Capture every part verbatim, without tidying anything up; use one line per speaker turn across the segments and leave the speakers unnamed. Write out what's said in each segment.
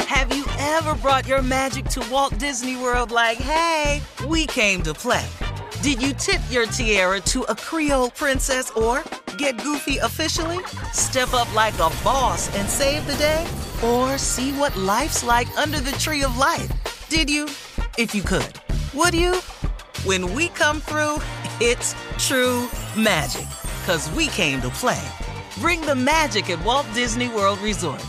Have you ever brought your magic to Walt Disney World like, hey, we came to play? Did you tip your tiara to a Creole princess or get goofy officially? Step up like a boss and save the day? Or see what life's like under the tree of life? Did you? If you could. Would you? When we come through, it's true magic. 'Cause we came to play. Bring the magic at Walt Disney World Resort.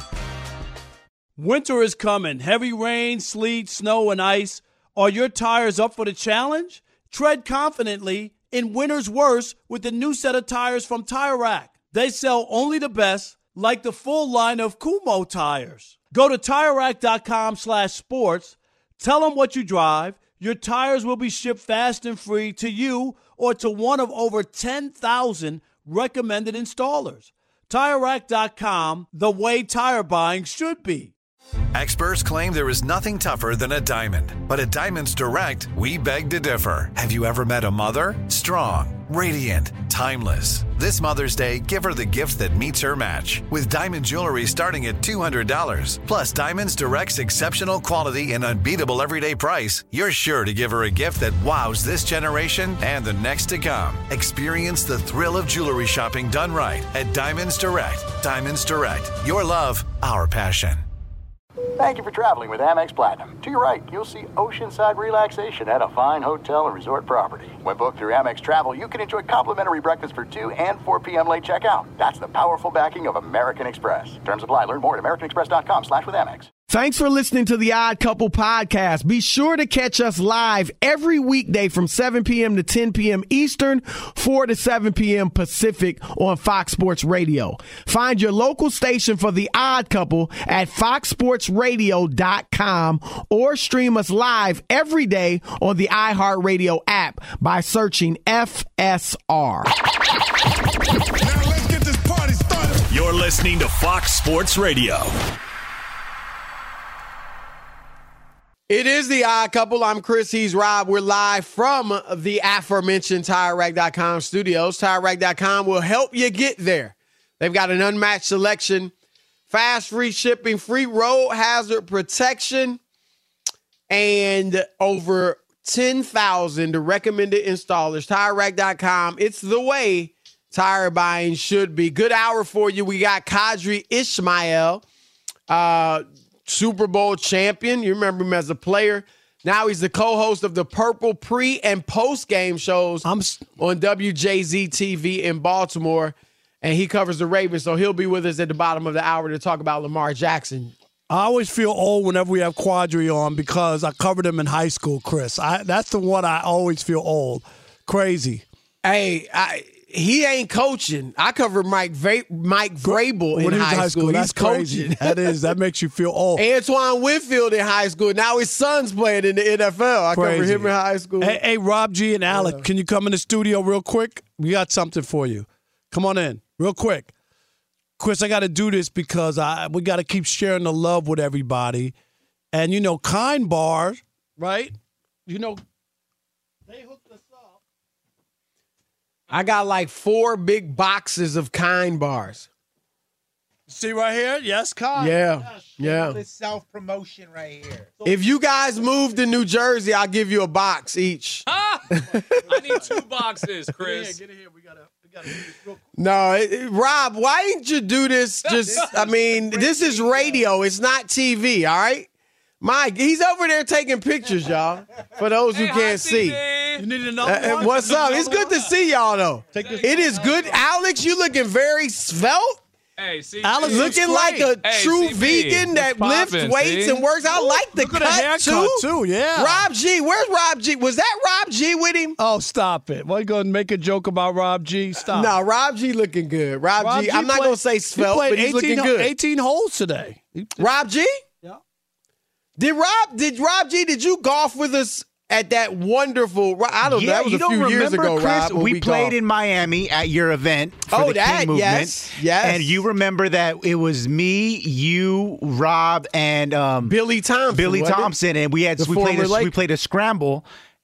Winter is coming. Heavy rain, sleet, snow, and ice. Are your tires up for the challenge? Tread confidently in winter's worst with the new set of tires from Tire Rack. They sell only the best, like the full line of Kumho tires. Go to TireRack.com slash sports. Tell them what you drive. Your tires will be shipped fast and free to you or to one of over ten thousand recommended installers. Tire Rack dot com, the way tire buying should be.
Experts claim there is nothing tougher than a diamond. But at Diamonds Direct, we beg to differ. Have you ever met a mother? Strong, radiant, timeless. This Mother's Day, give her the gift that meets her match. With diamond jewelry starting at two hundred dollars. Plus Diamonds Direct's exceptional quality and unbeatable everyday price, you're sure to give her a gift that wows this generation and the next to come. Experience the thrill of jewelry shopping done right at Diamonds Direct. Diamonds Direct. Your love, our passion.
Thank you for traveling with Amex Platinum. To your right, you'll see oceanside relaxation at a fine hotel and resort property. When booked through Amex Travel, you can enjoy complimentary breakfast for two and four p.m. late checkout. That's the powerful backing of American Express. Terms apply. Learn more at americanexpress.com slash with Amex.
Thanks for listening to the Odd Couple podcast. Be sure to catch us live every weekday from seven p.m. to ten p.m. Eastern, four to seven p.m. Pacific on Fox Sports Radio. Find your local station for the Odd Couple at fox sports radio dot com or stream us live every day on the iHeartRadio app by searching F S R.
Now let's get this party started.
You're listening to Fox Sports Radio.
It is the Odd Couple. I'm Chris. He's Rob. We're live from the aforementioned Tire Rack dot com studios. Tire Rack dot com will help you get there. They've got an unmatched selection, fast, free shipping, free road hazard protection, and over ten thousand recommended installers. Tire Rack dot com. It's the way tire buying should be. Good hour for you. We got Qadry Ismail, uh, Super Bowl champion. You remember him as a player. Now he's the co-host of the Purple pre- and post-game shows I'm... on W J Z T V in Baltimore, and he covers the Ravens, so he'll be with us at the bottom of the hour to talk about Lamar Jackson.
I always feel old whenever we have Qadry on because I covered him in high school, Chris. I, that's the one I always feel old. Crazy.
Hey, I... He ain't coaching. I covered Mike Va- Mike Vrabel in
when he was
high,
high
school.
school.
He's
That's crazy.
coaching.
That is. That makes you feel old.
Antoine Winfield in high school. Now his son's playing in the N F L. I
Crazy.
covered him in high school.
Hey, hey Rob G and Alec,
Yeah.
can you come in the studio real quick? We got something for you. Come on in real quick. Chris, I got to do this because I we got to keep sharing the love with everybody. And, you know, Kind Bar, right? You know, they hooked us up.
I got like four big boxes of Kind bars.
See right here? Yes, Kind.
Yeah, yeah.
This self-promotion right here.
If you guys move to New Jersey, I'll give you a box each.
Ah! I need two boxes, Chris.
Get it here. We got to we gotta do this real quick.
No, it, it- Rob, why didn't you do this? Just, I mean, this is radio. It's not T V, all right? Mike, he's over there taking pictures, y'all, for those who
Hey, hi,
can't see.
C J.
You need another
Uh,
one?
what's up? It's good to see y'all, though.
Take this
It is good. Alex, you looking very svelte.
Hey, see,
Alex
Looking
looks
like a
great.
Hey,
true
C P,
vegan that
what's
lifts
poppin',
weights
see?
and works. I like the
Look at
cut,
the haircut,
too.
too. Yeah.
Rob G. Where's Rob G? Was that Rob G with him?
Oh, stop it. Why you going to make a joke about Rob G? Stop.
No, Rob G looking good. Rob,
Rob
G,
G
I'm not
played-
going to say
he
svelte,
played
but he's looking
eighteen
good.
eighteen holes today. He-
Rob G?
Yeah.
Did Rob, did Rob G, did you golf with us at that wonderful, I don't know,
Yeah,
that was
you
a
don't
few
remember,
years ago,
Chris?
Rob, when
we,
we
played
golfed.
in Miami at your event for
Oh,
the
that,
King Movement.
yes, yes.
And you remember that it was me, you, Rob, and um,
Billy Thompson.
Billy
wasn't it?
Thompson, and we had
The
we played
former
a,
Laker.
we played a scramble,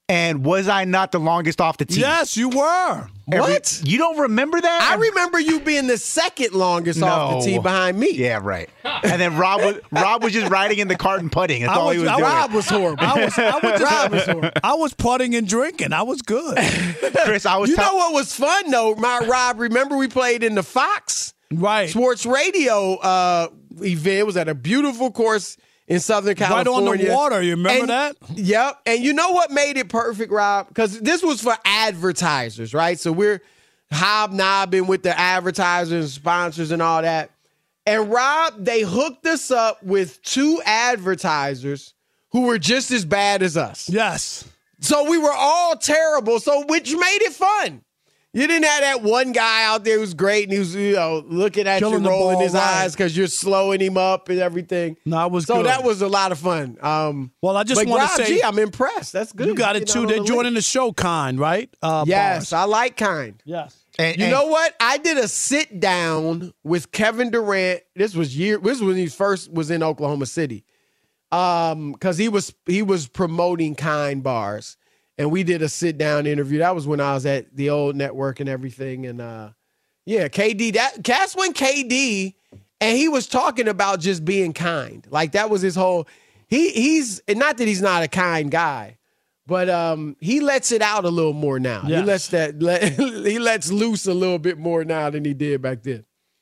And was I not the longest off the tee?
Yes, you were.
Every-
What?
You don't remember that?
I remember you being the second longest off the tee behind me.
Yeah, right. And then Rob was Rob was just riding in the cart and putting. That's
I
all
was,
he was
I,
doing.
Rob was horrible. I was, I was, Rob was horrible. I was putting and drinking. I was good.
Chris, I was.
You
t-
know what was fun though, my Rob? Remember we played in the Fox
right
Sports Radio uh, event. It was at a beautiful course in Southern California.
Right on the water. You remember
and,
that?
Yep. And you know what made it perfect, Rob? Because this was for advertisers, right? So we're hobnobbing with the advertisers and sponsors and all that. And Rob, they hooked us up with two advertisers who were just as bad as us.
Yes.
So we were all terrible, so which made it fun. You didn't have that one guy out there who's great and he was, you know, looking at
Killing
you,
the
rolling
ball,
his
right.
eyes because you're slowing him up and everything.
No, I was
so
good.
that was a lot of fun. Um,
well, I just
but
want
Rob
to say,
G, I'm impressed. That's good.
You got it too. They're
the
joining
list.
the show, Kind, right? Uh,
Yes,
bars.
I like Kind.
Yes.
and,
You
and-
know what? I did a sit down with Kevin Durant. This was year. This was when he first was in Oklahoma City, um, because he was he was promoting Kind bars, and we did a sit down interview. That was when I was at the old network and everything. And uh, yeah, K D. That that's when K D, and he was talking about just being kind. Like that was his whole. He he's and not that he's not a kind guy. But um, he lets it out a little more now.
Yes.
He lets that let, he lets loose a little bit more now than he did back then.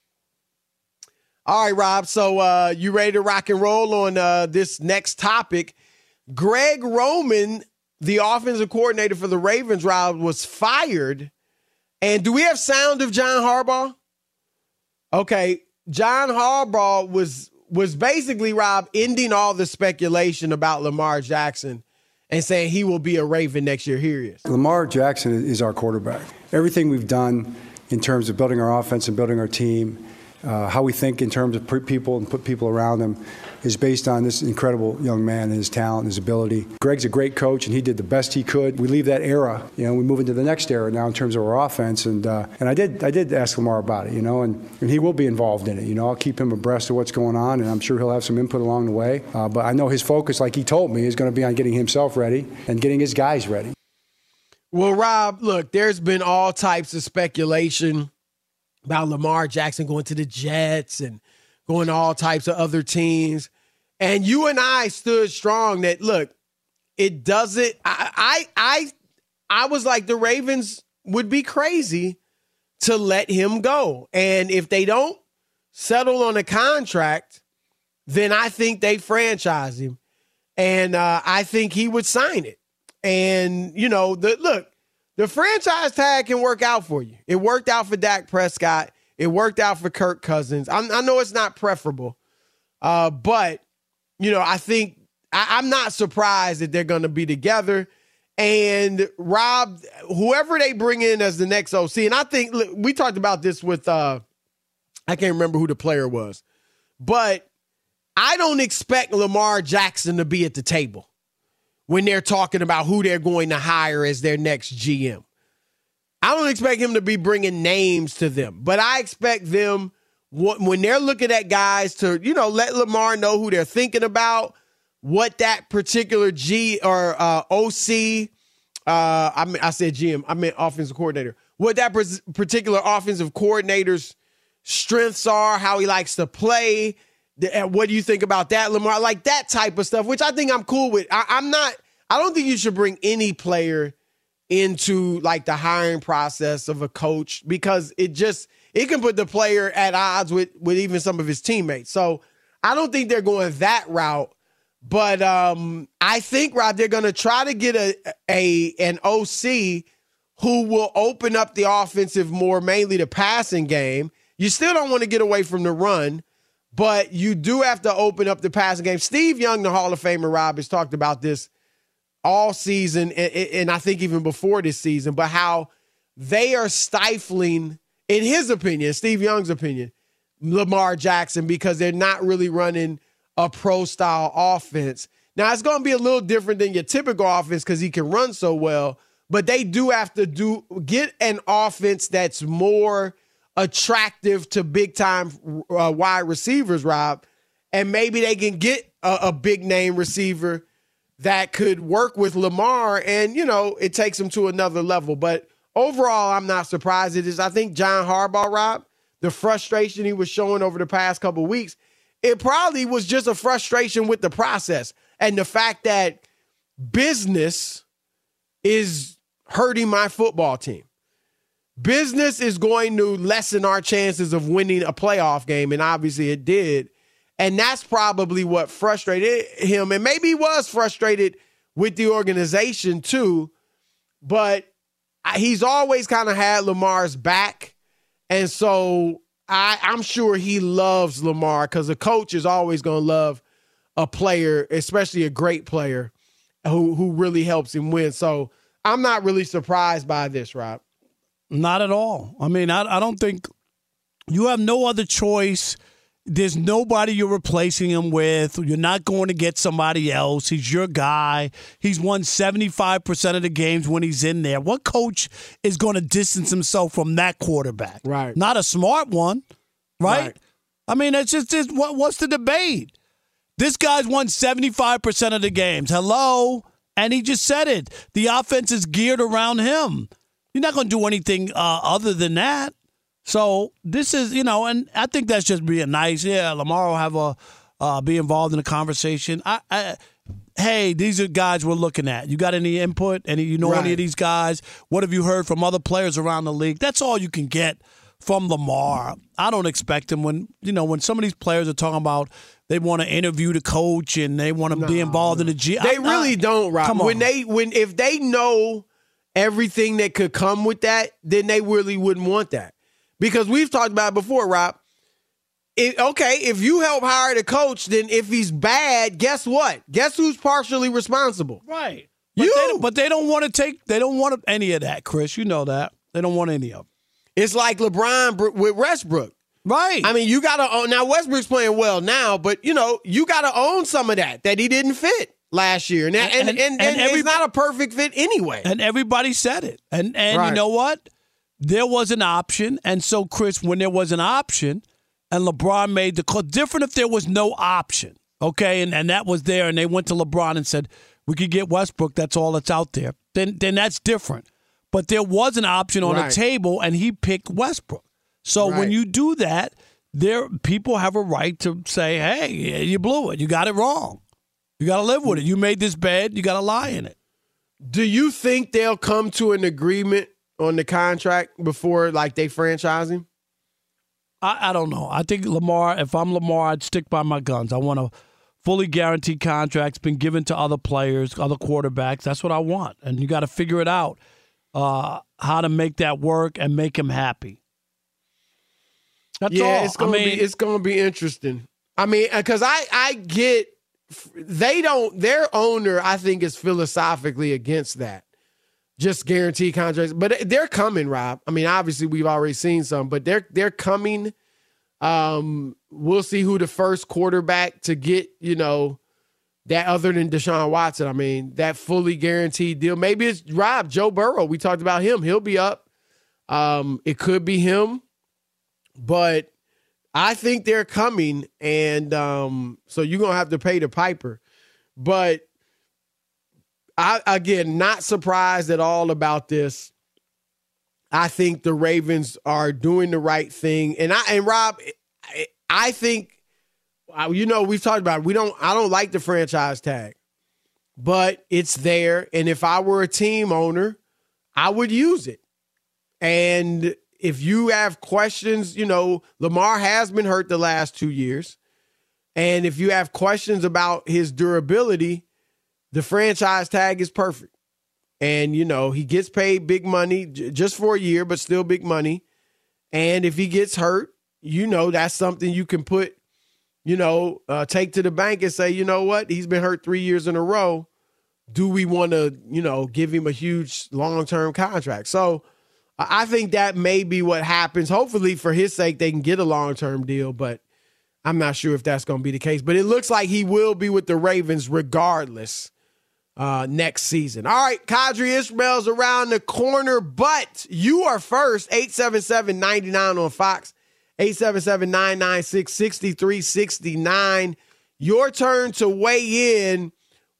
All right, Rob. So uh, you ready to rock and roll on uh, this next topic? Greg Roman, the offensive coordinator for the Ravens, Rob, was fired. And do we have sound of John Harbaugh? Okay, John Harbaugh was was basically, Rob, ending all the speculation about Lamar Jackson and saying he will be a Raven next year. Here he is.
Lamar Jackson is our quarterback. Everything we've done in terms of building our offense and building our team, uh, how we think in terms of people and put people around him, is based on this incredible young man and his talent and his ability. Greg's a great coach, and he did the best he could. We leave that era, you know, we move into the next era now in terms of our offense. And uh, and I did I did ask Lamar about it, you know, and, and he will be involved in it. You know, I'll keep him abreast of what's going on, and I'm sure he'll have some input along the way. Uh, but I know his focus, like he told me, is going to be on getting himself ready and getting his guys ready.
Well, Rob, look, there's been all types of speculation about Lamar Jackson going to the Jets and going to all types of other teams. And you and I stood strong that, look, it doesn't I, I I I was like, the Ravens would be crazy to let him go. And if they don't settle on a contract, then I think they franchise him. And uh, I think he would sign it. And, you know, the look, the franchise tag can work out for you. It worked out for Dak Prescott. It worked out for Kirk Cousins. I'm, I know it's not preferable, uh, but, you know, I think I, I'm not surprised that they're going to be together. And Rob, whoever they bring in as the next O C, and I think look, we talked about this with, uh, I can't remember who the player was, but I don't expect Lamar Jackson to be at the table when they're talking about who they're going to hire as their next G M. I don't expect him to be bringing names to them, but I expect them when they're looking at guys to, you know, let Lamar know who they're thinking about, what that particular G or uh, O C, uh, I mean, I said G M, I meant offensive coordinator, what that particular offensive coordinator's strengths are, how he likes to play. What do you think about that, Lamar? Like that type of stuff, which I think I'm cool with. I, I'm not, I don't think you should bring any player into like the hiring process of a coach because it just, it can put the player at odds with, with even some of his teammates. So I don't think they're going that route, but um, I think, Rob, they're going to try to get a, a, an O C who will open up the offensive more, mainly the passing game. You still don't want to get away from the run, but you do have to open up the passing game. Steve Young, the Hall of Famer, Rob, has talked about this all season, and, and I think even before this season, but how they are stifling, in his opinion, Steve Young's opinion, Lamar Jackson because they're not really running a pro-style offense. Now, it's going to be a little different than your typical offense because he can run so well, but they do have to do get an offense that's more attractive to big-time uh, wide receivers, Rob, and maybe they can get a, a big-name receiver that could work with Lamar, and, you know, it takes him to another level. But overall, I'm not surprised. It is, I think, John Harbaugh, Rob, the frustration he was showing over the past couple of weeks, it probably was just a frustration with the process and the fact that business is hurting my football team. Business is going to lessen our chances of winning a playoff game, and obviously it did. And that's probably what frustrated him. And maybe he was frustrated with the organization too, but he's always kind of had Lamar's back. And so I, I'm sure he loves Lamar because a coach is always going to love a player, especially a great player who, who really helps him win. So I'm not really surprised by this, Rob.
Not at all. I mean, I, I don't think you have no other choice. There's nobody you're replacing him with. You're not going to get somebody else. He's your guy. He's won seventy-five percent of the games when he's in there. What coach is going to distance himself from that quarterback?
Right.
Not a smart one, right?
Right.
I mean, it's just it's, what, what's the debate? This guy's won seventy-five percent of the games. Hello? And he just said it. The offense is geared around him. You're not going to do anything uh, other than that. So this is, you know, and I think that's just being nice. Yeah, Lamar will have a uh, be involved in the conversation. I, I, hey, these are guys we're looking at. You got any input? Any, you know,
right.
any of these guys? What have you heard from other players around the league? That's all you can get from Lamar. I don't expect him when, you know, when some of these players are talking about they want to interview the coach and they want to no, be involved no. in the G.
They
I,
really
I,
don't, Rob.
Come on.
When they, when if they know everything that could come with that, then they really wouldn't want that. Because we've talked about it before, Rob. It, okay, if you help hire the coach, then if he's bad, guess what? Guess who's partially responsible?
Right. But
you.
They, but they don't want to take, they don't want any of that, Chris. You know that. They don't want any of it.
It's like LeBron with Westbrook.
Right.
I mean, you got to own, now Westbrook's playing well now, but, you know, you got to own some of that, that he didn't fit last year. And, and, and, and, and, and every, it's not a perfect fit anyway.
And everybody said it. And, and
right.
you know what? There was an option, and so, Chris, when there was an option, and LeBron made the call, different if there was no option, okay, and, and that was there, and they went to LeBron and said, we could get Westbrook, that's all that's out there, then then that's different. But there was an option on
right.
the table, and he picked Westbrook. So
right.
when you do that, there people have a right to say, hey, you blew it, you got it wrong. You got to live with it. You made this bed, you got to lie in it.
Do you think they'll come to an agreement on the contract before, like, they franchise him?
I, I don't know. I think Lamar, if I'm Lamar, I'd stick by my guns. I want a fully guaranteed contract. It's been given to other players, other quarterbacks. That's what I want. And you got to figure it out, uh, how to make that work and make him happy. That's
yeah,
all.
it's gonna
I mean,
be it's gonna be interesting. I mean, because I I get they don't their owner I think is philosophically against that. Just guaranteed contracts, but they're coming, Rob. I mean, obviously we've already seen some, but they're they're coming. Um, we'll see who the first quarterback to get, you know, that other than Deshaun Watson. I mean, that fully guaranteed deal. Maybe it's Rob, Joe Burrow. We talked about him. He'll be up. Um, it could be him, but I think they're coming, and um, so you're gonna have to pay the piper. But I, again, not surprised at all about this. I think the Ravens are doing the right thing. And I and Rob, I, I think, you know, we've talked about it. We don't, I don't like the franchise tag, but it's there. And if I were a team owner, I would use it. And if you have questions, you know, Lamar has been hurt the last two years. And if you have questions about his durability, the franchise tag is perfect. And, you know, he gets paid big money j- just for a year, but still big money. And if he gets hurt, you know, that's something you can put, you know, uh, take to the bank and say, you know what, he's been hurt three years in a row. Do we want to, you know, give him a huge long-term contract? So I think that may be what happens. Hopefully for his sake, they can get a long-term deal, but I'm not sure if that's going to be the case. But it looks like he will be with the Ravens regardless. Uh, next season. All right, Qadry Ismail's around the corner, but you are first. eight seven seven, nine nine on Fox. eight seven seven, nine nine six, six three six nine. Your turn to weigh in.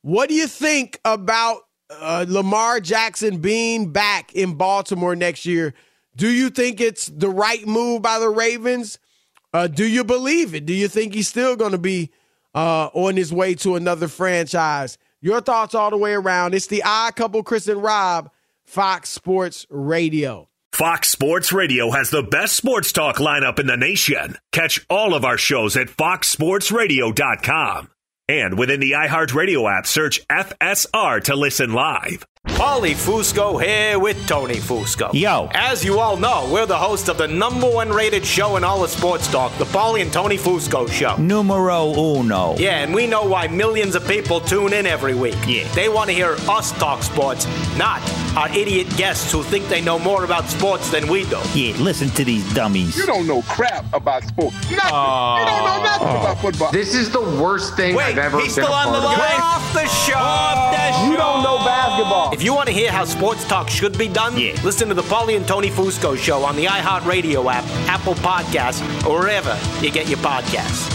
What do you think about uh, Lamar Jackson being back in Baltimore next year? Do you think it's the right move by the Ravens? Uh, do you believe it? Do you think he's still going to be uh, on his way to another franchise? Your thoughts all the way around. It's the Odd Couple, Chris and Rob, Fox Sports Radio.
Fox Sports Radio has the best sports talk lineup in the nation. Catch all of our shows at fox sports radio dot com. And within the iHeartRadio app, search F S R to listen live.
Paulie Fusco here with Tony Fusco.
Yo.
As you all know, we're the host of the number one rated show in all of sports talk, the Paulie and Tony Fusco Show.
Numero uno.
Yeah, and we know why millions of people tune in every week.
Yeah.
They want to hear us talk sports, not our idiot guests who think they know more about sports than we do.
Yeah, listen to these dummies.
You don't know crap about sports. Nothing. Uh, you don't know nothing uh, about football.
This is the worst thing
Wait,
I've ever
he's
been
still
a
on
part
the
of.
line. Off the show. Off the show.
You don't know basketball.
If you want to hear how sports talk should be done,
yeah.
listen to the Paulie and Tony Fusco Show on the iHeartRadio app, Apple Podcasts, or wherever you get your podcasts.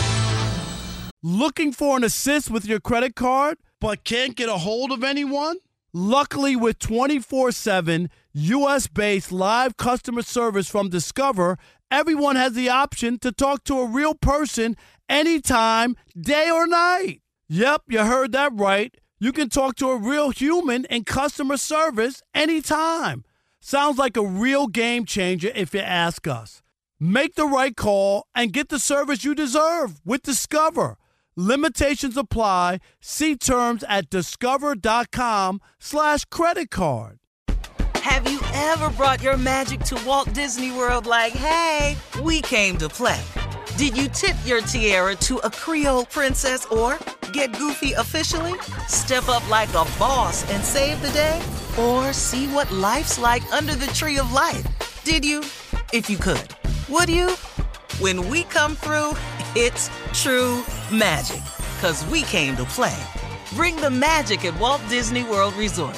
Looking for an assist with your credit card, but can't get a hold of anyone? Luckily, with twenty-four seven U S-based live customer service from Discover, everyone has the option to talk to a real person anytime, day or night. Yep, you heard that right. You can talk to a real human in customer service anytime. Sounds like a real game changer if you ask us. Make the right call and get the service you deserve with Discover. Limitations apply. See terms at discover.com slash credit card.
Have you ever brought your magic to Walt Disney World like, hey, we came to play? Did you tip your tiara to a Creole princess or get goofy officially? Step up like a boss and save the day? Or see what life's like under the tree of life? Did you? If you could. Would you? When we come through, it's true magic. 'Cause we came to play. Bring the magic at Walt Disney World Resort.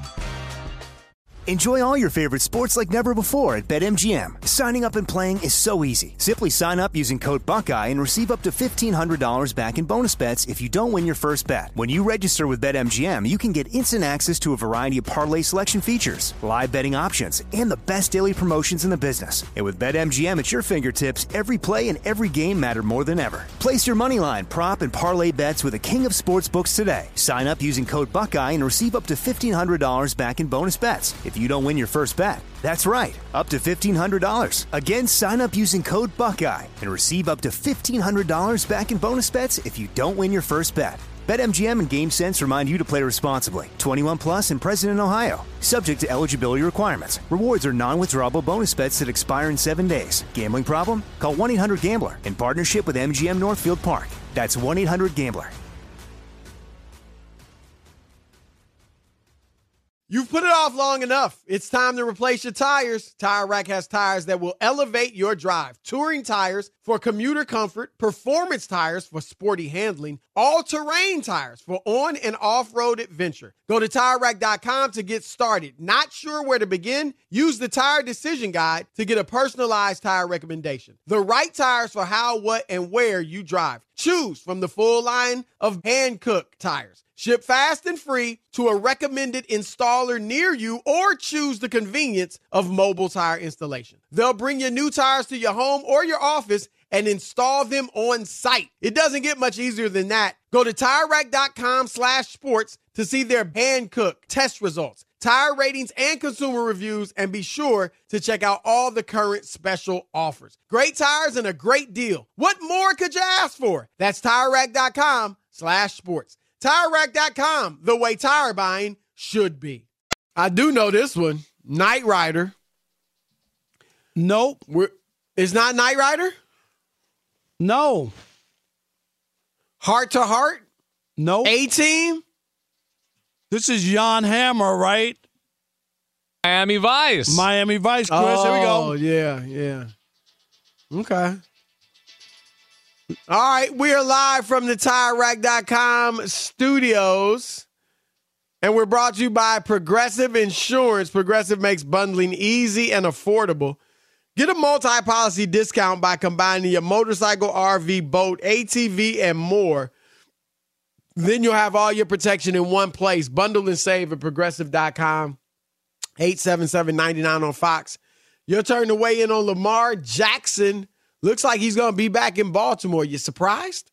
Enjoy all your favorite sports like never before at BetMGM. Signing up and playing is so easy. Simply sign up using code Buckeye and receive up to fifteen hundred dollars back in bonus bets if you don't win your first bet. When you register with BetMGM, you can get instant access to a variety of parlay selection features, live betting options, and the best daily promotions in the business. And with BetMGM at your fingertips, every play and every game matter more than ever. Place your moneyline, prop, and parlay bets with the king of sportsbooks today. Sign up using code Buckeye and receive up to fifteen hundred dollars back in bonus bets if you don't win your first bet. That's right, up to fifteen hundred dollars. Again, sign up using code Buckeye and receive up to fifteen hundred dollars back in bonus bets if you don't win your first bet. BetMGM and GameSense remind you to play responsibly. twenty-one plus and present in Ohio. Subject to eligibility requirements. Rewards are non-withdrawable bonus bets that expire in seven days. Gambling problem? Call one eight hundred gambler in partnership with M G M Northfield Park. That's one eight hundred gambler.
You've put it off long enough. It's time to replace your tires. Tire Rack has tires that will elevate your drive. Touring tires for commuter comfort, performance tires for sporty handling, all-terrain tires for on- and off-road adventure. Go to tire rack dot com to get started. Not sure where to begin? Use the Tire Decision Guide to get a personalized tire recommendation. The right tires for how, what, and where you drive. Choose from the full line of Hankook tires. Ship fast and free to a recommended installer near you, or choose the convenience of mobile tire installation. They'll bring your new tires to your home or your office and install them on site. It doesn't get much easier than that. Go to tire rack dot com slash sports to see their Hankook test results, tire ratings, and consumer reviews, and be sure to check out all the current special offers. Great tires and a great deal. What more could you ask for? That's tire rack dot com slash sports. tire rack dot com, the way tire buying should be. I do know this one. Knight Rider.
Nope.
We're, it's not Knight Rider?
No.
Heart to Heart?
No.
A-Team?
This is Jan Hammer, right?
Miami Vice.
Miami Vice, Chris.
Oh,
Here we go.
yeah, yeah. Okay. All right, we are live from the tire rack dot com studios, and we're brought to you by Progressive Insurance. Progressive makes bundling easy and affordable. Get a multi-policy discount by combining your motorcycle, R V, boat, A T V, and more Then you'll have all your protection in one place. Bundle and save at progressive dot com. eight seven seven, nine nine on Fox. Your turn to weigh in on Lamar Jackson. Looks like he's going to be back in Baltimore. You surprised?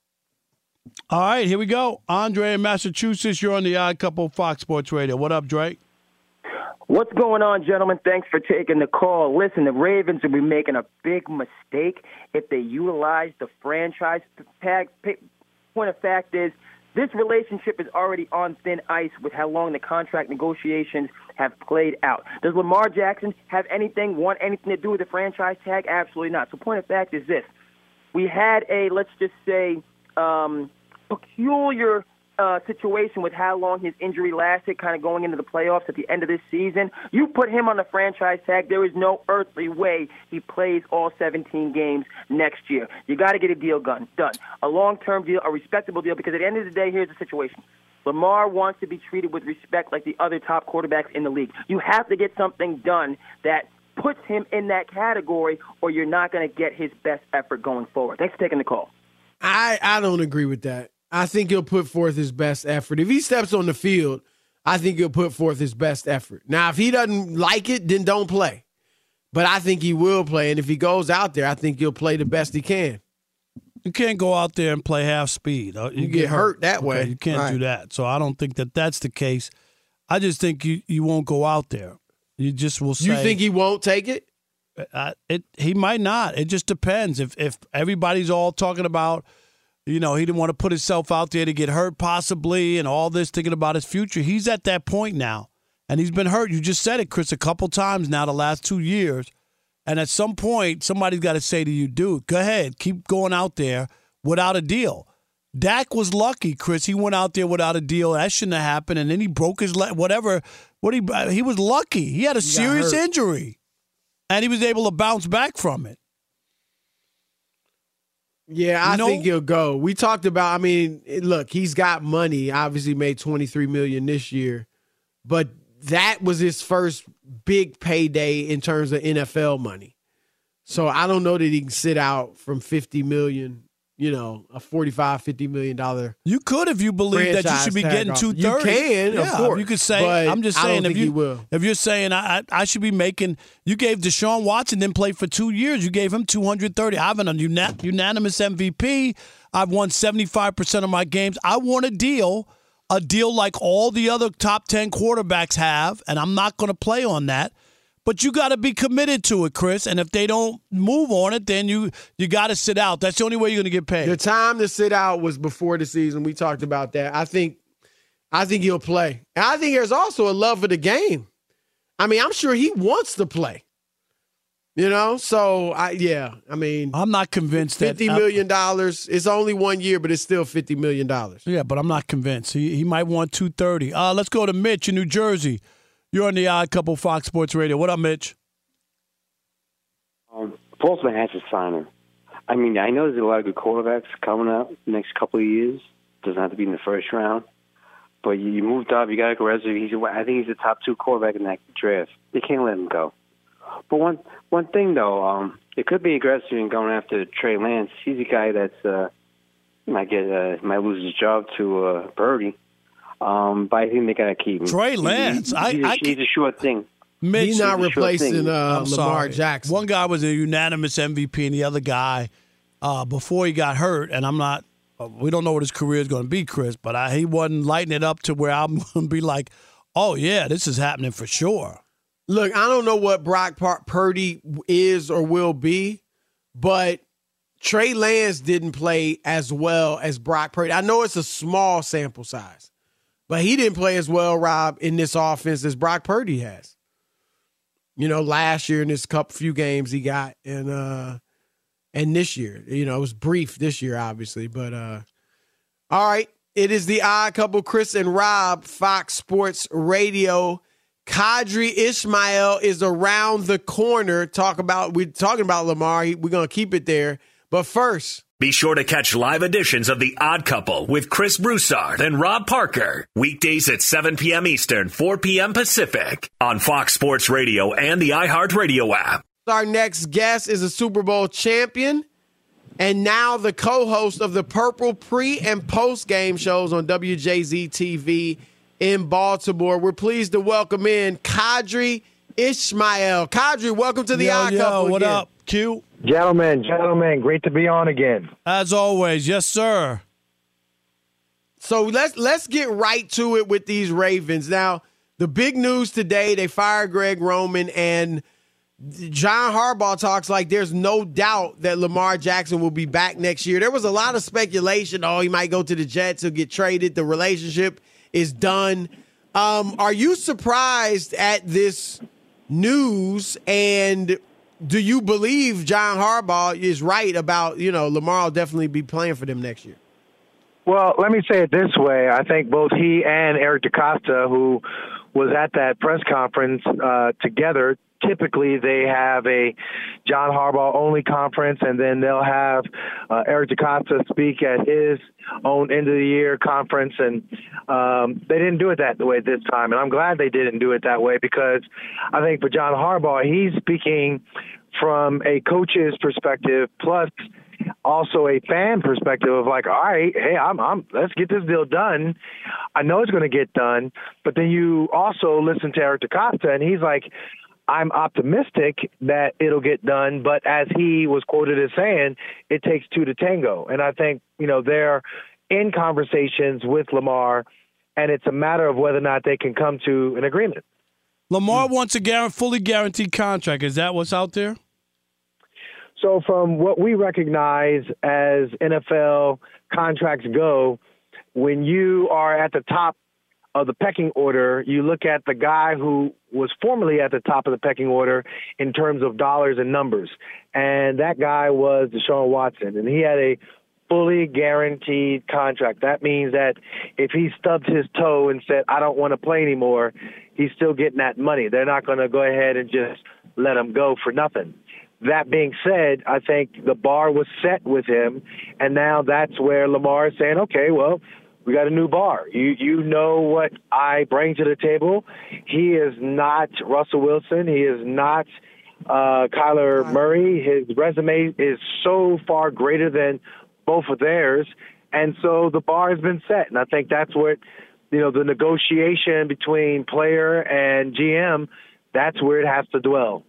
All right, here we go. Andre in Massachusetts, you're on the Odd Couple Fox Sports Radio. What up, Drake?
What's going on, gentlemen? Thanks for taking the call. Listen, the Ravens will be making a big mistake if they utilize the franchise tag. Point of fact is, this relationship is already on thin ice with how long the contract negotiations have played out. Does Lamar Jackson have anything, want anything to do with the franchise tag? Absolutely not. So point of fact is this. We had a, let's just say, um, peculiar uh, situation with how long his injury lasted, kind of going into the playoffs at the end of this season. You put him on the franchise tag, there is no earthly way he plays all seventeen games next year. You got to get a deal done. Done. A long-term deal, a respectable deal, because at the end of the day, here's the situation. Lamar wants to be treated with respect like the other top quarterbacks in the league. You have to get something done that puts him in that category, or you're not going to get his best effort going forward. Thanks for taking the call.
I, I don't agree with that. I think he'll put forth his best effort. If he steps on the field, I think he'll put forth his best effort. Now, if he doesn't like it, then don't play. But I think he will play, and if he goes out there, I think he'll play the best he can.
You can't go out there and play half speed. You,
you get, get hurt, hurt that okay, way.
You can't
right.
do that. So I don't think that that's the case. I just think you, you won't go out there. You just will say.
You think he won't take it?
Uh, it he might not. It just depends. If if everybody's all talking about, you know, he didn't want to put himself out there to get hurt possibly and all this, thinking about his future. He's at that point now, and he's been hurt. You just said it, Chris, a couple times now the last two years. And at some point, somebody's got to say to you, dude, go ahead, keep going out there without a deal. Dak was lucky, Chris. He went out there without a deal. That shouldn't have happened. And then he broke his leg, whatever. What he he was lucky. He had a he serious injury, and he was able to bounce back from it.
Yeah, I
you know,
think he'll go. We talked about, I mean, look, he's got money. Obviously made twenty-three million dollars this year. But that was his first big payday in terms of N F L money. So I don't know that he can sit out from fifty million dollars, you know, a forty-five, fifty million dollars.
You could if you believe that you should be getting two thirty.
You can,
yeah,
of course.
You could say, I'm just saying, if, you,
will.
if you're saying I, I should be making, you gave Deshaun Watson, didn't play for two years. You gave him two hundred thirty. I've been a unanimous M V P. I've won seventy-five percent of my games. I want a deal. A deal like all the other top ten quarterbacks have, and I'm not going to play on that. But you got to be committed to it, Chris. And if they don't move on it, then you you got to sit out. That's the only way you're going to get paid.
The time to sit out was before the season. We talked about that. I think, I think he'll play. And I think there's also a love for the game. I mean, I'm sure he wants to play. You know, so I yeah, I mean,
I'm not convinced that
fifty million dollars. It's only one year, but it's still fifty million dollars.
Yeah, but I'm not convinced. He he might want two thirty. Uh, let's go to Mitch in New Jersey. You're on the Odd Couple Fox Sports Radio. What up, Mitch?
Um, Boltzmann has to sign him. I mean, I know there's a lot of good quarterbacks coming up the next couple of years. Doesn't have to be in the first round, but you, you moved up. You got to go resume. He's I think he's the top two quarterback in that draft. They can't let him go. But one one thing though, um, it could be aggressive in going after Trey Lance. He's a guy that's uh, might get uh, might lose his job to uh, Purdy. Um, but I think they got to keep him.
Trey Lance,
he,
I,
he's, a,
I
he's a sure thing.
Mitch,
he's not replacing uh, Lamar
sorry.
Jackson.
One guy was a unanimous M V P, and the other guy uh, before he got hurt. And I'm not. Uh, we don't know what his career is going to be, Chris. But I, he wasn't lighting it up to where I'm going to be like, oh yeah, this is happening for sure.
Look, I don't know what Brock Purdy is or will be, but Trey Lance didn't play as well as Brock Purdy. I know it's a small sample size, but he didn't play as well, Rob, in this offense as Brock Purdy has. You know, last year in this couple few games he got, and uh, and this year, you know, it was brief this year, obviously, but uh, all right. It is the Odd Couple, Chris and Rob, Fox Sports Radio. Qadry Ismail is around the corner. Talk about we're talking about Lamar. We're gonna keep it there, but first,
be sure to catch live editions of The Odd Couple with Chris Broussard and Rob Parker weekdays at seven p.m. Eastern, four p.m. Pacific on Fox Sports Radio and the iHeartRadio app.
Our next guest is a Super Bowl champion, and now the co-host of the Purple pre- and post-game shows on W J Z T V in Baltimore. We're pleased to welcome in Qadry Ismail. Qadry, welcome to the
yo,
I
yo,
Couple
what
again.
up, Q?
Gentlemen, gentlemen, great to be on again.
As always, yes, sir.
So let's let's get right to it with these Ravens. Now, the big news today, they fired Greg Roman, and John Harbaugh talks like there's no doubt that Lamar Jackson will be back next year. There was a lot of speculation. Oh, he might go to the Jets. He'll get traded. The relationship is done. Um, are you surprised at this news? And do you believe John Harbaugh is right about, you know, Lamar will definitely be playing for them next year?
Well, let me say it this way. I think both he and Eric DeCosta, who was at that press conference uh, together, typically they have a John Harbaugh only conference, and then they'll have uh, Eric DeCosta speak at his own end of the year conference. And um, they didn't do it that way this time. And I'm glad they didn't do it that way, because I think for John Harbaugh, he's speaking from a coach's perspective, plus also a fan perspective of like, all right, hey, I'm, I'm, let's get this deal done. I know it's going to get done. But then you also listen to Eric DeCosta, and he's like, I'm optimistic that it'll get done, but as he was quoted as saying, it takes two to tango. And I think, you know, they're in conversations with Lamar, and it's a matter of whether or not they can come to an agreement.
Lamar wants a guar- fully guaranteed contract. Is that what's out there?
So from what we recognize as N F L contracts go, when you are at the top of the pecking order, you look at the guy who was formerly at the top of the pecking order in terms of dollars and numbers. And that guy was Deshaun Watson, and he had a fully guaranteed contract. That means that if he stubbed his toe and said, I don't want to play anymore, he's still getting that money. They're not going to go ahead and just let him go for nothing. That being said, I think the bar was set with him, and now that's where Lamar is saying, okay, well, we got a new bar. You you know what I bring to the table. He is not Russell Wilson. He is not uh, Kyler Murray. His resume is so far greater than both of theirs, and so the bar has been set. And I think that's what, you know, the negotiation between player and G M, that's where it has to dwell.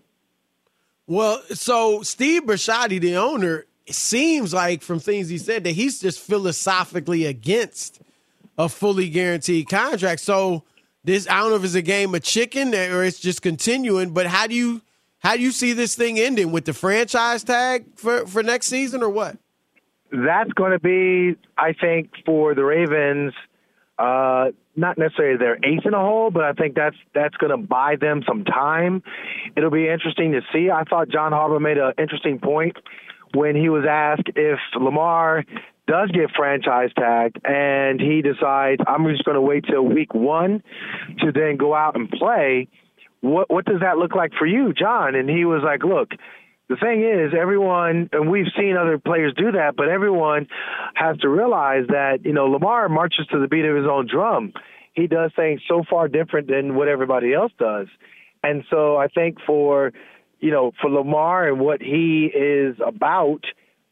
Well, so Steve Bisciotti, the owner, it seems like from things he said that he's just philosophically against a fully guaranteed contract. So this, I don't know if it's a game of chicken or it's just continuing, but how do you how do you see this thing ending with the franchise tag for, for next season or what?
That's going to be, I think, for the Ravens, uh, not necessarily their ace in a hole, but I think that's that's going to buy them some time. It'll be interesting to see. I thought John Harbaugh made an interesting point when he was asked if Lamar does get franchise tagged and he decides, I'm just going to wait till week one to then go out and play, what what does that look like for you, John? And he was like, look, the thing is, everyone, and we've seen other players do that, but everyone has to realize that, you know, Lamar marches to the beat of his own drum. He does things so far different than what everybody else does. And so I think for, you know, for Lamar and what he is about,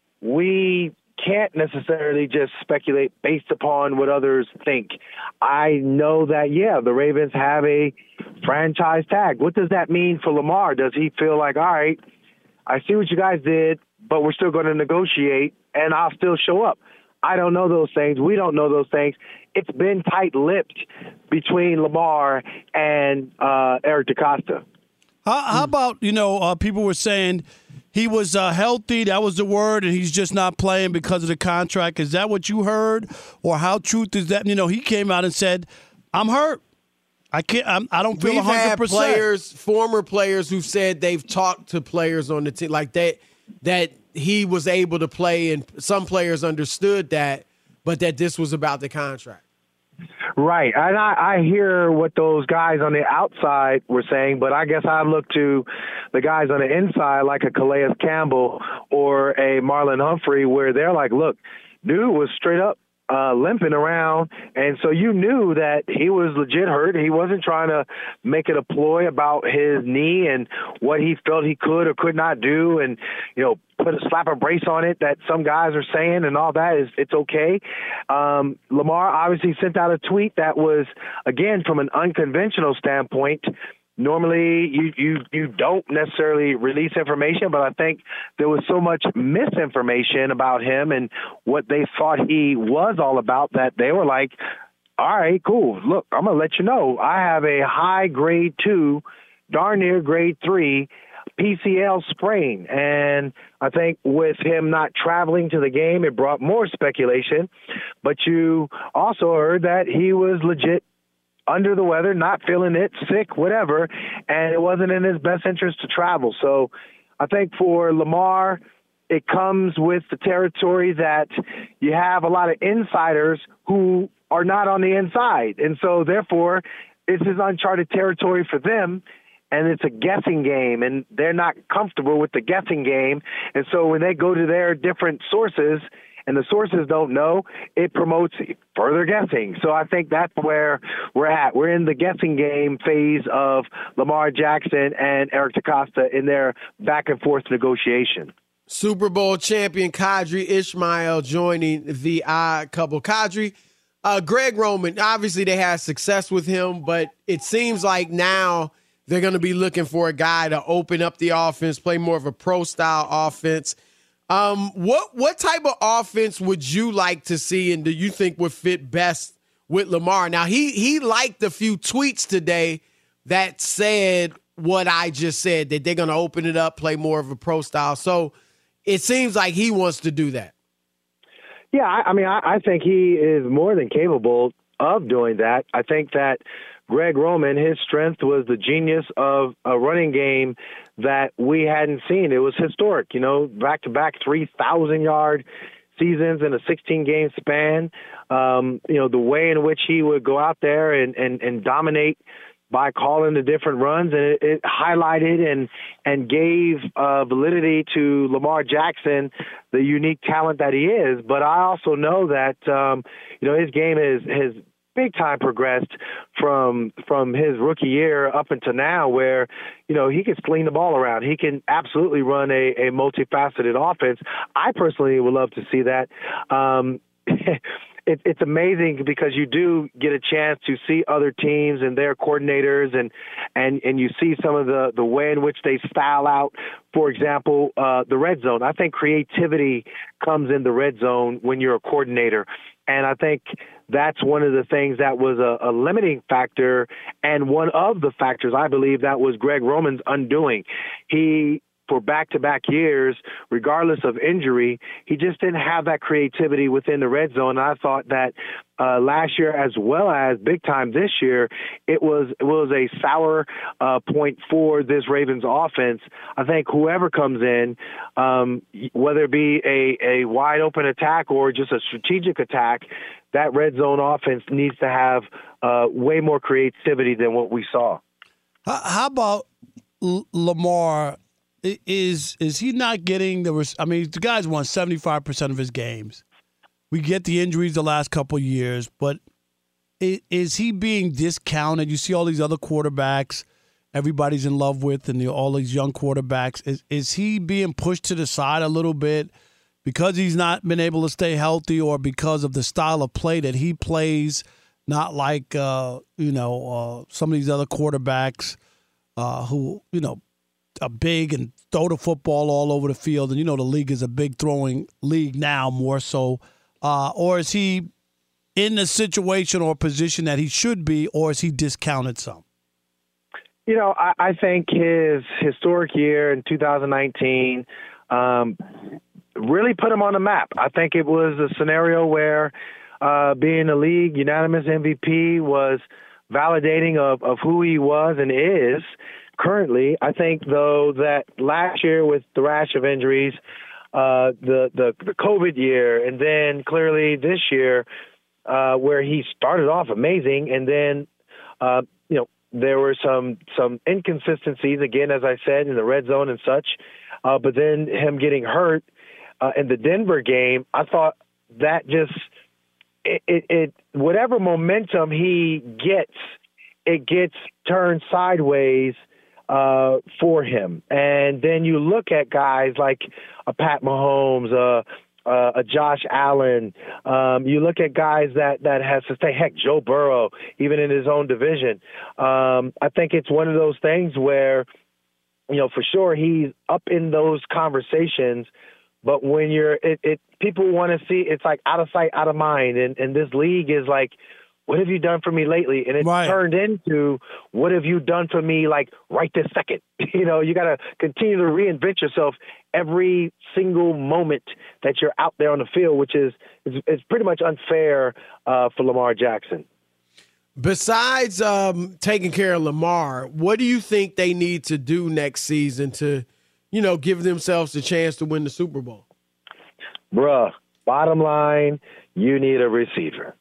we can't necessarily just speculate based upon what others think. I know that, yeah, the Ravens have a franchise tag. What does that mean for Lamar? Does he feel like, all right, I see what you guys did, but we're still going to negotiate, and I'll still show up? I don't know those things. We don't know those things. It's been tight-lipped between Lamar and uh, Eric DeCosta.
How, how about, you know, uh, people were saying he was uh, healthy, that was the word, and he's just not playing because of the contract. Is that what you heard? Or how truth is that? You know, he came out and said, I'm hurt. I can't. I'm, I don't feel
We've
one hundred percent.
had players, former players, who've said they've talked to players on the team like that, that he was able to play, and some players understood that, but that this was about the contract.
Right, and I, I hear what those guys on the outside were saying, but I guess I look to the guys on the inside, like a Calais Campbell or a Marlon Humphrey, where they're like, "Look, dude was straight up uh, limping around. And so you knew that he was legit hurt. He wasn't trying to make it a ploy about his knee and what he felt he could or could not do and, you know, put a slap a brace on it that some guys are saying and all that is it's okay. Um, Lamar obviously sent out a tweet that was, again, from an unconventional standpoint. Normally, you, you, you don't necessarily release information, but I think there was so much misinformation about him and what they thought he was all about that they were like, all right, cool. Look, I'm going to let you know. I have a high grade two, darn near grade three P C L sprain. And I think with him not traveling to the game, it brought more speculation. But you also heard that he was legit under the weather, not feeling it, sick, whatever, and it wasn't in his best interest to travel. So I think for Lamar, it comes with the territory that you have a lot of insiders who are not on the inside. And so, therefore, this is uncharted territory for them, and it's a guessing game, and they're not comfortable with the guessing game. And so when they go to their different sources and the sources don't know, it promotes further guessing. So I think that's where we're at. We're in the guessing game phase of Lamar Jackson and Eric DeCosta in their back-and-forth negotiation.
Super Bowl champion Qadry Ismail joining the Odd Couple. Qadry, uh, Greg Roman, obviously they had success with him, but it seems like now they're going to be looking for a guy to open up the offense, play more of a pro-style offense. Um, what what type of offense would you like to see, and do you think would fit best with Lamar? Now, he he liked a few tweets today that said what I just said, that they're going to open it up, play more of a pro style. So it seems like he wants to do that.
Yeah, I, I mean, I, I think he is more than capable of doing that. I think that Greg Roman, his strength was the genius of a running game that we hadn't seen. It was historic, you know, back-to-back three thousand yard seasons in a sixteen-game span. Um, you know, the way in which he would go out there and, and, and dominate by calling the different runs, and it, it highlighted and and gave uh, validity to Lamar Jackson, the unique talent that he is. But I also know that, um, you know, his game is has big time progressed from from his rookie year up until now, where, you know, he can sling the ball around. He can absolutely run a, a multifaceted offense. I personally would love to see that. Um, it, it's amazing because you do get a chance to see other teams and their coordinators, and and and you see some of the the way in which they style out, for example, uh, the red zone. I think creativity comes in the red zone when you're a coordinator. And I think that's one of the things that was a, a limiting factor, and one of the factors I believe that was Greg Roman's undoing. He, for back-to-back years, regardless of injury, he just didn't have that creativity within the red zone. And I thought that uh, last year, as well as big time this year, it was it was a sour uh, point for this Ravens offense. I think whoever comes in, um, whether it be a, a wide open attack or just a strategic attack, that red zone offense needs to have uh, way more creativity than what we saw.
How about L- Lamar? Is is he not getting the res- – I mean, the guy's won seventy-five percent of his games. We get the injuries the last couple of years, but is, is he being discounted? You see all these other quarterbacks everybody's in love with, and the, all these young quarterbacks. Is, is he being pushed to the side a little bit because he's not been able to stay healthy, or because of the style of play that he plays, not like, uh, you know, uh, some of these other quarterbacks uh, who, you know, are big and throw the football all over the field? And, you know, the league is a big throwing league now more so. Uh, or is he in the situation or position that he should be, or is he discounted some?
You know, I, I think his historic year in two thousand nineteen um, really put him on the map. I think it was a scenario where uh, being a league unanimous M V P was validating of, of who he was and is currently. I think, though, that last year with the rash of injuries, uh, the, the, the COVID year, and then clearly this year uh, where he started off amazing, and then, uh, you know, there were some some inconsistencies, again, as I said, in the red zone and such. Uh, but then him getting hurt uh, in the Denver game, I thought that just it, it, it whatever momentum he gets, it gets turned sideways uh, for him. And then you look at guys like a Pat Mahomes, uh, uh, a Josh Allen. Um, you look at guys that, that has to stay, heck, Joe Burrow, even in his own division. Um, I think it's one of those things where, you know, for sure he's up in those conversations, but when you're, it, it people want to see, it's like out of sight, out of mind. And, and this league is like, what have you done for me lately? And it's right. turned into, what have you done for me, like, right this second? You know, you got to continue to reinvent yourself every single moment that you're out there on the field, which is, is, is pretty much unfair uh, for Lamar Jackson.
Besides um, taking care of Lamar, what do you think they need to do next season to, you know, give themselves a chance to win the Super Bowl?
Bruh, bottom line, you need a receiver.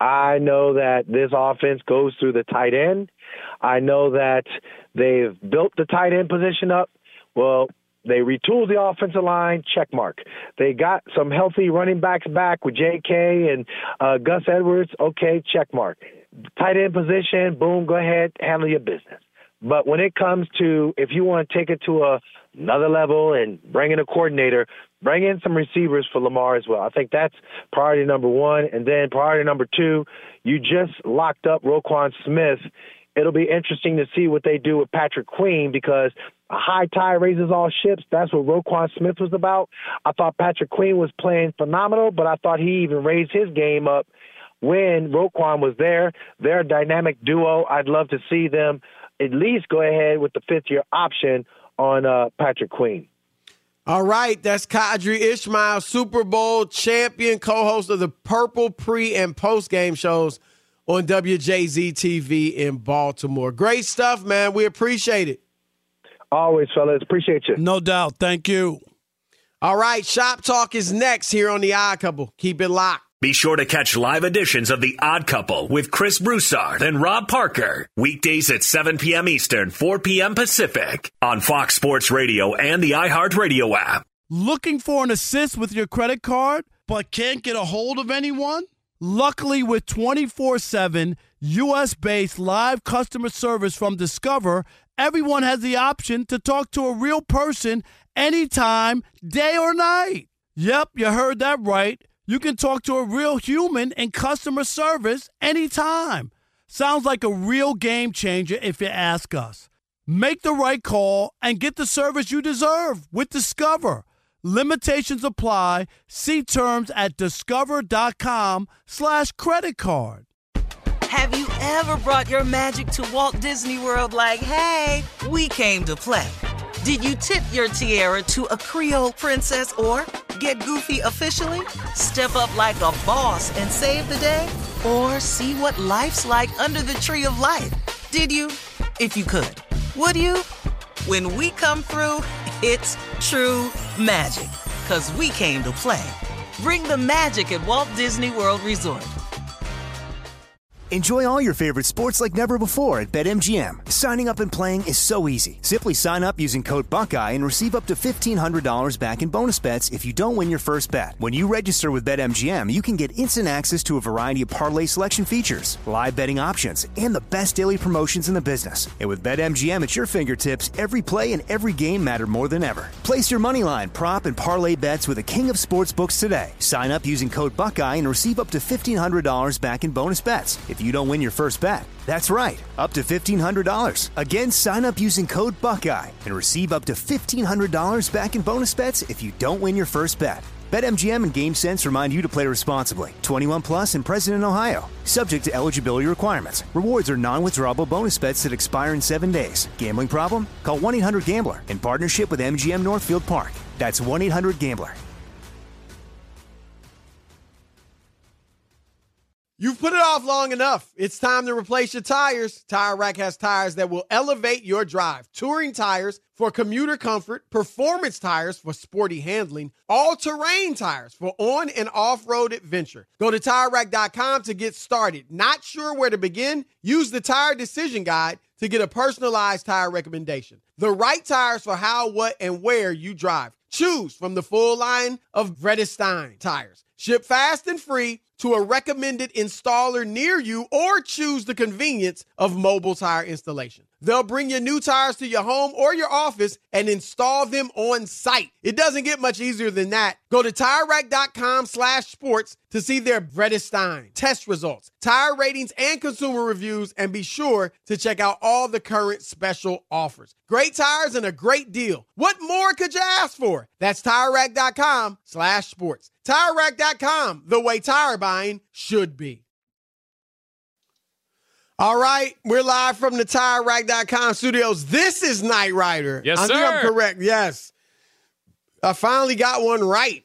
I know that this offense goes through the tight end. I know that they've built the tight end position up. Well, they retooled the offensive line, check mark. They got some healthy running backs back with J K and uh, Gus Edwards, okay, check mark. Tight end position, boom, go ahead, handle your business. But when it comes to, if you want to take it to a, another level and bring in a coordinator, bring in some receivers for Lamar as well. I think that's priority number one. And then priority number two, you just locked up Roquan Smith. It'll be interesting to see what they do with Patrick Queen, because a high tide raises all ships. That's what Roquan Smith was about. I thought Patrick Queen was playing phenomenal, but I thought he even raised his game up when Roquan was there. They're a dynamic duo. I'd love to see them at least go ahead with the fifth-year option on uh, Patrick Queen.
All right, that's Qadry Ismail, Super Bowl champion, co-host of the Purple pre- and post-game shows on W J Z T V in Baltimore. Great stuff, man. We appreciate it.
Always, fellas. Appreciate you.
No doubt. Thank you.
All right, Shop Talk is next here on The Odd Couple. Keep it locked.
Be sure to catch live editions of The Odd Couple with Chris Broussard and Rob Parker. Weekdays at seven p.m. Eastern, four p.m. Pacific on Fox Sports Radio and the iHeartRadio app.
Looking for an assist with your credit card but can't get a hold of anyone? Luckily, with twenty-four seven U S-based live customer service from Discover, everyone has the option to talk to a real person anytime, day or night. Yep, you heard that right. You can talk to a real human in customer service anytime. Sounds like a real game changer if you ask us. Make the right call and get the service you deserve with Discover. Limitations apply. See terms at discover.com slash credit card.
Have you ever brought your magic to Walt Disney World like, hey, we came to play? Did you tip your tiara to a Creole princess or get goofy officially? Step up like a boss and save the day? Or see what life's like under the tree of life? Did you? If you could. Would you? When we come through, it's true magic. 'Cause we came to play. Bring the magic at Walt Disney World Resort.
Enjoy all your favorite sports like never before at BetMGM. Signing up and playing is so easy. Simply sign up using code Buckeye and receive up to fifteen hundred dollars back in bonus bets if you don't win your first bet. When you register with BetMGM, you can get instant access to a variety of parlay selection features, live betting options, and the best daily promotions in the business. And with BetMGM at your fingertips, every play and every game matter more than ever. Place your moneyline, prop, and parlay bets with the king of sportsbooks today. Sign up using code Buckeye and receive up to fifteen hundred dollars back in bonus bets if you don't win your first bet. That's right, up to fifteen hundred dollars. Again, sign up using code Buckeye and receive up to fifteen hundred dollars back in bonus bets if you don't win your first bet. BetMGM and GameSense remind you to play responsibly. twenty-one plus and present in Ohio. Subject to eligibility requirements. Rewards are non-withdrawable bonus bets that expire in seven days. Gambling problem? Call one eight hundred gambler in partnership with M G M Northfield Park. That's one eight hundred gambler.
You've put it off long enough. It's time to replace your tires. Tire Rack has tires that will elevate your drive. Touring tires for commuter comfort, performance tires for sporty handling, all-terrain tires for on- and off-road adventure. Go to Tire Rack dot com to get started. Not sure where to begin? Use the Tire Decision Guide to get a personalized tire recommendation. The right tires for how, what, and where you drive. Choose from the full line of Vredestein tires. Ship fast and free to a recommended installer near you, or choose the convenience of mobile tire installation. They'll bring your new tires to your home or your office and install them on site. It doesn't get much easier than that. Go to TireRack.com slash sports to see their Vredestein test results, tire ratings, and consumer reviews, and be sure to check out all the current special offers. Great tires and a great deal. What more could you ask for? That's TireRack.com slash sports. TireRack dot com, the way tire buying should be. All right, we're live from the Tire Rack dot com studios. This is Knight Rider.
Yes,
I
sir.
think I'm correct. Yes. I finally got one right.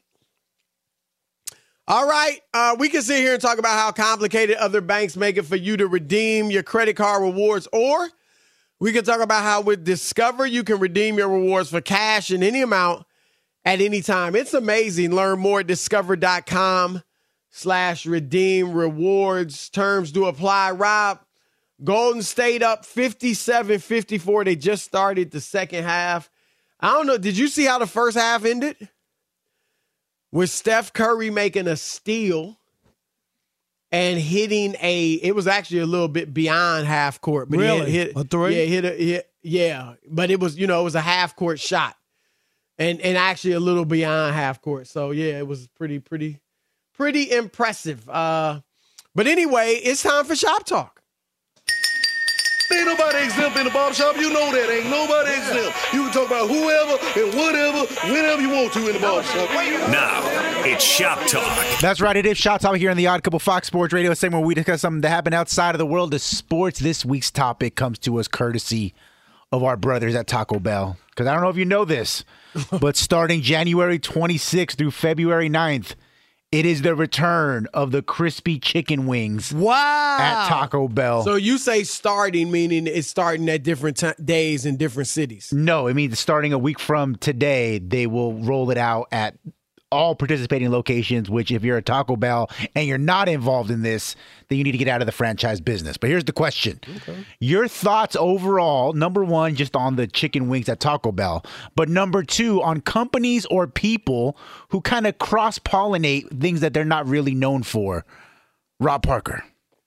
All right, uh, we can sit here and talk about how complicated other banks make it for you to redeem your credit card rewards, or we can talk about how with Discover you can redeem your rewards for cash in any amount at any time. It's amazing. Learn more at discover.com slash redeem rewards. Terms do apply. Rob, Golden State up fifty-seven fifty-four. They just started the second half. I don't know. Did you see how the first half ended? With Steph Curry making a steal and hitting a, it was actually a little bit beyond half court. But
really?
He hit, hit,
a three?
Yeah, hit a, hit, yeah. But it was, you know, it was a half court shot. And and actually a little beyond half court. So, yeah, it was pretty, pretty, pretty impressive. Uh, but anyway, it's time for Shop Talk.
Ain't nobody exempt in the barbershop. You know that. Ain't nobody exempt. You can talk about whoever and whatever, whenever you want to in the barbershop.
Now, it's Shop Talk.
That's right. It is Shop Talk here on the Odd Couple Fox Sports Radio segment where we discuss something that happened outside of the world of sports. This week's topic comes to us courtesy of our brothers at Taco Bell. Because I don't know if you know this, but starting January twenty-sixth through February ninth, it is the return of the crispy chicken wings.
Wow.
At Taco Bell.
So you say starting, meaning it's starting at different t- days in different cities?
No, it means starting a week from today, they will roll it out at all participating locations, which if you're a Taco Bell and you're not involved in this, then you need to get out of the franchise business. But here's the question. Okay. Your thoughts overall, number one, just on the chicken wings at Taco Bell, but number two, on companies or people who kind of cross-pollinate things that they're not really known for. Rob Parker.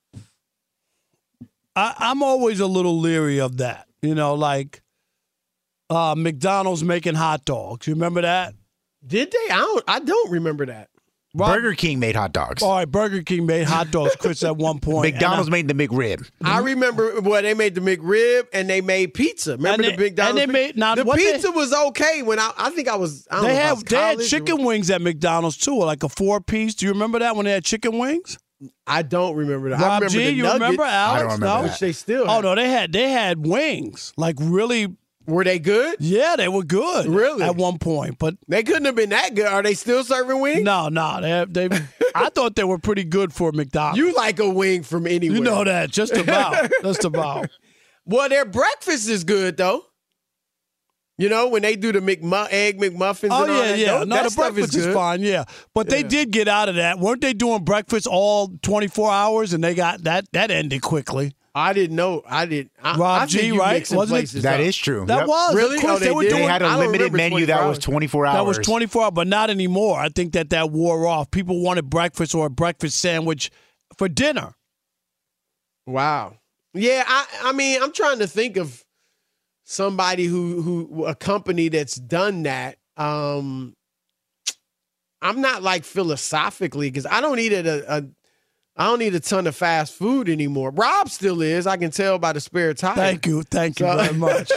I, I'm always a little leery of that. You know, like uh, McDonald's making hot dogs. You remember that?
Did they? I don't, I don't remember that.
Rob, Burger King made hot dogs.
All right, Burger King made hot dogs, Chris, at one point.
McDonald's I, made the McRib.
I remember well, they made the McRib and they made pizza. Remember
and
the
they,
McDonald's?
And they made, now,
the pizza
they,
was okay when I I think I was I don't
they
know
have,
if I was
They had chicken
or,
wings at McDonald's, too, like a four-piece. Do you remember that when they had chicken wings?
I don't remember that.
Rob
I remember
G,
the
you
nuggets.
remember Alex?
I don't remember
no?
that.
Which they still
Oh,
have.
no, they had, they had wings, like really...
Were they good?
Yeah, they were good.
Really?
At one point, but
they couldn't have been that good. Are they still serving wings?
No, no. They, they I thought they were pretty good for McDonald's.
You like a wing from anywhere.
You know that. Just about. Just about.
Well, their breakfast is good, though. You know, when they do the McMu- egg McMuffins
oh,
and all
yeah,
that.
yeah.
Those,
No,
that
the
stuff
breakfast
is,
is fine, yeah. But
yeah.
they did get out of that. Weren't they doing breakfast all twenty-four hours, and they got that that ended quickly?
I didn't know. I did. I,
Rob
I
G, right? Wasn't it?
That is true.
That
yep.
was.
Really?
Of course,
oh, they,
they were
did?
doing.
They had a limited menu that was twenty-four hours.
That was twenty-four hours, but not anymore. I think that that wore off. People wanted breakfast or a breakfast sandwich for dinner.
Wow. Yeah, I, I mean, I'm trying to think of somebody who, who a company that's done that. Um, I'm not like philosophically because I don't eat it a, a I don't eat a ton of fast food anymore. Rob still is. I can tell by the spare tire.
Thank you. Thank you so, very much.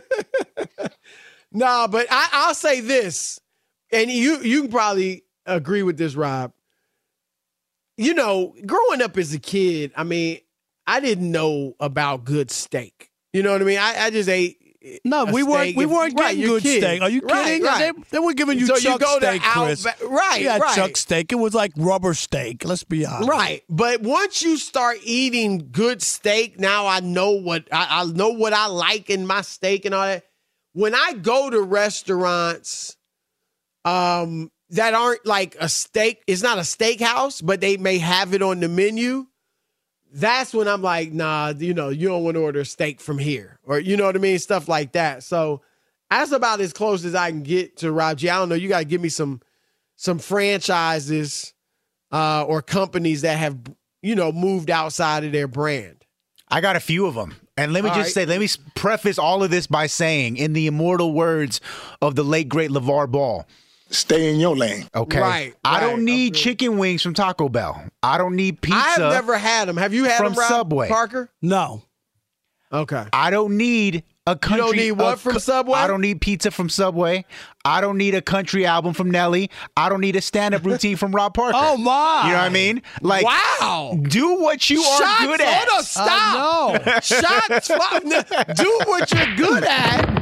nah, but I, I'll say this, and you you can probably agree with this, Rob. You know, growing up as a kid, I mean, I didn't know about good steak. You know what I mean? I, I just ate.
No, we weren't. We weren't
right,
getting good
kids.
steak. Are you kidding?
Right, right.
They, they were giving you
so
chuck
you go
steak,
to
Chris.
Outback, right?
Yeah,
right.
chuck steak. It was like rubber steak. Let's be honest.
Right, but once you start eating good steak, now I know what I, I know what I like in my steak and all that. When I go to restaurants, um, that aren't like a steak, it's not a steakhouse, but they may have it on the menu. That's when I'm like, nah, you know, you don't want to order steak from here, or you know what I mean, stuff like that. So That's about as close as I can get to Rob G. I don't know. You got to give me some some franchises uh, or companies that have, you know, moved outside of their brand.
I got a few of them. And let me
All
just
right.
say, let me preface all of this by saying, in the immortal words of the late, great LeVar Ball,
stay in your lane.
Okay.
Right,
I
right.
don't need chicken wings from Taco Bell. I don't need pizza.
I've never had them. Have you had
from
them, Rob
Subway.
Parker?
No.
Okay.
I don't need a country.
don't need what
a
from
co-
Subway?
I don't need pizza from Subway. I don't need a country album from Nelly. I don't need a stand-up routine from Rob Parker.
Oh, my.
You know what I mean? Like,
wow.
do what you are
Shots,
good at.
Hold on, stop. Shots fired. Do what you're good at.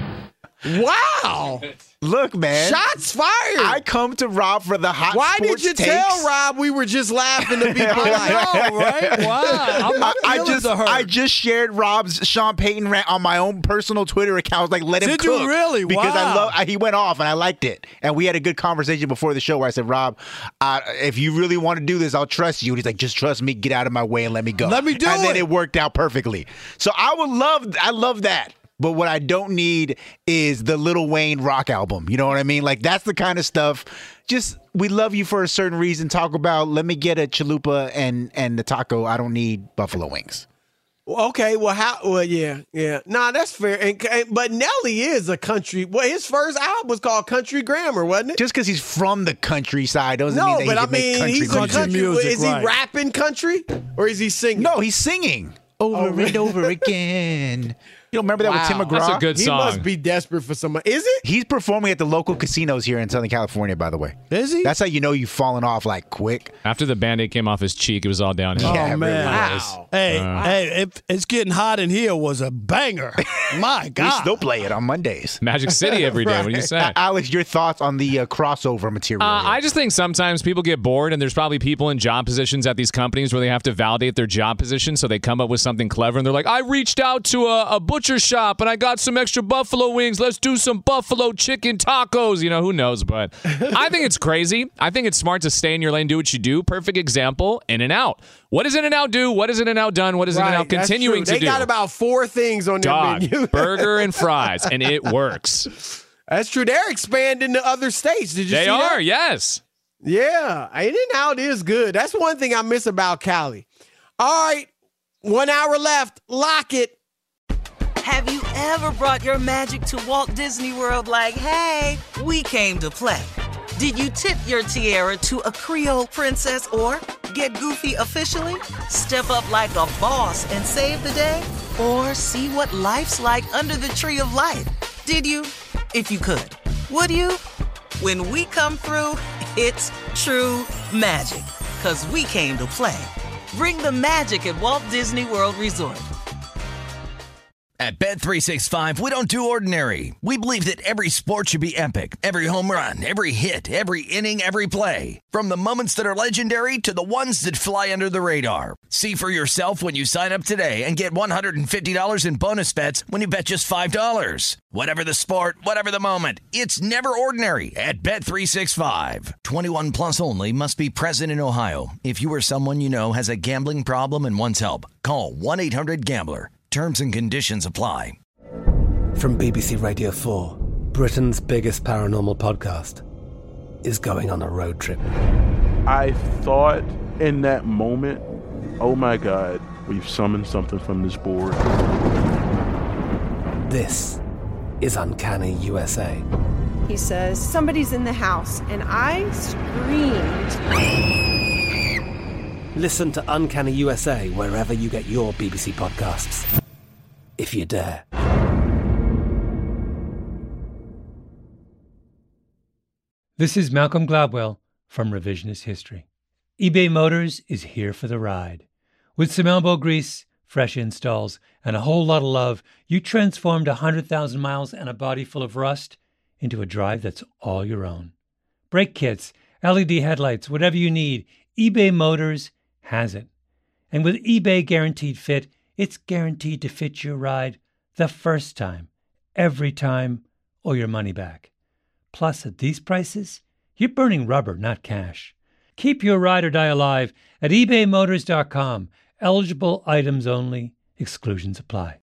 Wow.
Look, man.
Shots fired.
I come to Rob for the hot
Why
sports
did you
takes.
tell Rob we were just laughing to be polite?
I know, right? Wow. I'm
I, I
feeling
just
the hurt.
I just shared Rob's Sean Payton rant on my own personal Twitter account. I was like, let him
Did you
cook.
really?
Because I
Wow.
love I, he went off and I liked it. And we had a good conversation before the show where I said, Rob, uh, if you really want to do this, I'll trust you. And he's like, just trust me, get out of my way and let me go.
Let me do
and then
it.
it worked out perfectly. So I would love I love that. But what I don't need is the Lil Wayne rock album. You know what I mean? Like, that's the kind of stuff. Just, we love you for a certain reason. Talk about, let me get a chalupa and, and the taco. I don't need buffalo wings.
Okay, well, how? Well, yeah, yeah. Nah, that's fair. And, and but Nelly is a country. Well, his first album was called Country Grammar, wasn't it?
Just because he's from the countryside doesn't
no,
mean that
but
he
I
can make
mean,
country
he's a
music.
country.
music,
Is he
right.
rapping country or is he singing?
No, he's singing over
Oh,
and over again. You don't remember that with Tim
Wow.
McGraw?
That's a good
He
song.
must be desperate for somebody. Is it?
He's performing at the local casinos here in Southern California, by the way.
Is he?
That's how you know you've fallen off like quick.
After the Band-Aid came off his cheek, it was all downhill.
Yeah,
Oh,
it
man.
really
Wow.
Hey,
Uh.
hey, if it's getting hot in here was a banger. My
We
God.
still play it on Mondays.
Magic City every day. What do you say?
Uh, Alex, your thoughts on the uh, crossover material?
Uh,
here?
I just think sometimes people get bored, and there's probably people in job positions at these companies where they have to validate their job position, so they come up with something clever, and they're like, I reached out to a, a butcher shop, and I got some extra buffalo wings. Let's do some buffalo chicken tacos. You know, who knows? But I think it's crazy. I think it's smart to stay in your lane, do what you do. Perfect example, In-N-Out. What does In-N-Out do? What is In-N-Out done? What is
Right,
In-N-Out
that's
continuing
true.
to
They
do?
got about four things on their
Dog,
menu.
burger, and fries, and it works.
That's true. They're expanding to other states. Did you
They
see
are,
that?
yes.
Yeah, In-N-Out is good. That's one thing I miss about Cali. All right, one hour left. Lock it.
Have you ever brought your magic to Walt Disney World like, hey, we came to play? Did you tip your tiara to a Creole princess or get goofy officially? Step up like a boss and save the day? Or see what life's like under the tree of life? Did you? If you could. Would you? When we come through, it's true magic. 'Cause we came to play. Bring the magic at Walt Disney World Resort.
At Bet three sixty-five, we don't do ordinary. We believe that every sport should be epic. Every home run, every hit, every inning, every play. From the moments that are legendary to the ones that fly under the radar. See for yourself when you sign up today and get one hundred fifty dollars in bonus bets when you bet just five dollars. Whatever the sport, whatever the moment, it's never ordinary at Bet three sixty-five. twenty-one plus only. Must be present in Ohio. If you or someone you know has a gambling problem and wants help, call one eight hundred gambler. Terms and conditions apply.
From B B C Radio four, Britain's biggest paranormal podcast is going on a road trip.
I thought in that moment, oh my God, we've summoned something from this board.
This is Uncanny U S A.
He says, somebody's in the house, and I screamed.
Listen to Uncanny U S A wherever you get your B B C podcasts, if you dare.
This is Malcolm Gladwell from Revisionist History. eBay Motors is here for the ride. With some elbow grease, fresh installs, and a whole lot of love, you transformed one hundred thousand miles and a body full of rust into a drive that's all your own. Brake kits, L E D headlights, whatever you need, eBay Motors has it. And with eBay Guaranteed Fit, it's guaranteed to fit your ride the first time, every time, or your money back. Plus, at these prices, you're burning rubber, not cash. Keep your ride or die alive at ebay motors dot com. Eligible items only. Exclusions apply.